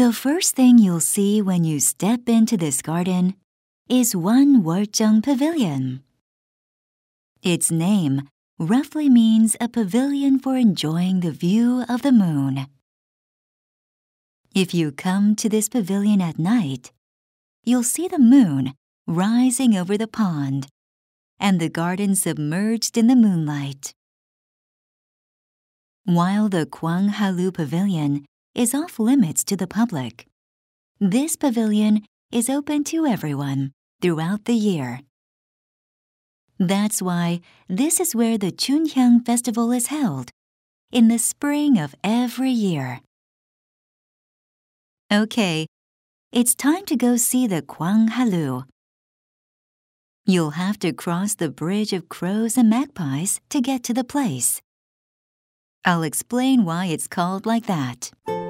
The first thing you'll see when you step into this garden is One Warjeong Pavilion. Its name roughly means a pavilion for enjoying the view of the moon. If you come to this pavilion at night, you'll see the moon rising over the pond and the garden submerged in the moonlight. While the Kwang Halu Pavilion is off limits to the public, this pavilion is open to everyone throughout the year. That's why this is where the Chunhyang Festival is held, in the spring of every year. Okay, it's time to go see the Kwang Halu. You'll have to cross the bridge of crows and magpies to get to the place. I'll explain why it's called like that.